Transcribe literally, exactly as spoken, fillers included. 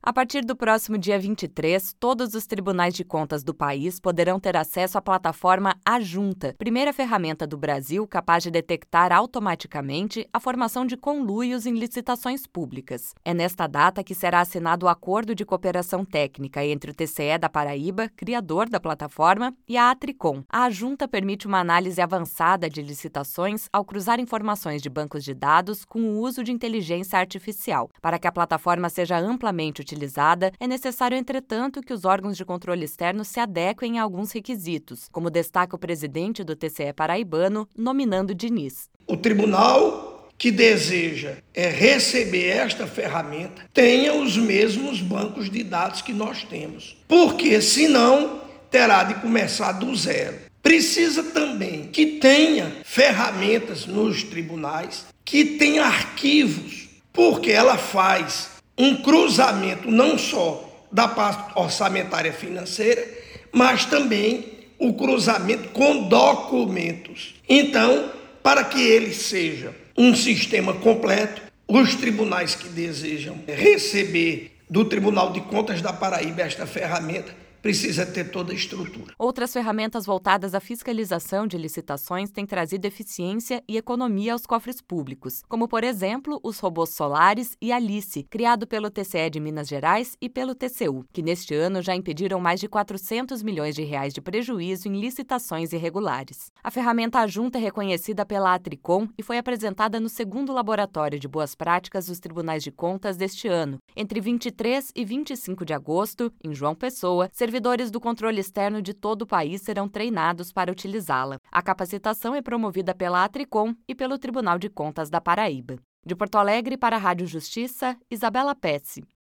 A partir do próximo dia vinte e três, todos os tribunais de contas do país poderão ter acesso à plataforma Ajunta, primeira ferramenta do Brasil capaz de detectar automaticamente a formação de conluios em licitações públicas. É nesta data que será assinado o acordo de cooperação técnica entre o T C E da Paraíba, criador da plataforma, e a Atricom. A Ajunta permite uma análise avançada de licitações ao cruzar informações de bancos de dados com o uso de inteligência artificial. Para que a plataforma seja amplamente utilizada, utilizada, é necessário, entretanto, que os órgãos de controle externo se adequem a alguns requisitos, como destaca o presidente do T C E paraibano, nominando Diniz. O tribunal que deseja é receber esta ferramenta tenha os mesmos bancos de dados que nós temos, porque senão terá de começar do zero. Precisa também que tenha ferramentas nos tribunais, que tenha arquivos, porque ela faz um cruzamento não só da parte orçamentária financeira, mas também o cruzamento com documentos. Então, para que ele seja um sistema completo, os tribunais que desejam receber do Tribunal de Contas da Paraíba esta ferramenta precisa ter toda a estrutura. Outras ferramentas voltadas à fiscalização de licitações têm trazido eficiência e economia aos cofres públicos, como, por exemplo, os robôs Solaris e Alice, criado pelo T C E de Minas Gerais e pelo T C U, que neste ano já impediram mais de quatrocentos milhões de reais de prejuízo em licitações irregulares. A ferramenta Ajunta é reconhecida pela Atricom e foi apresentada no segundo Laboratório de Boas Práticas dos Tribunais de Contas deste ano, entre vinte e três e vinte e cinco de agosto, em João Pessoa. Servidores do controle externo de todo o país serão treinados para utilizá-la. A capacitação é promovida pela Atricom e pelo Tribunal de Contas da Paraíba. De Porto Alegre para a Rádio Justiça, Isabela Pezzi.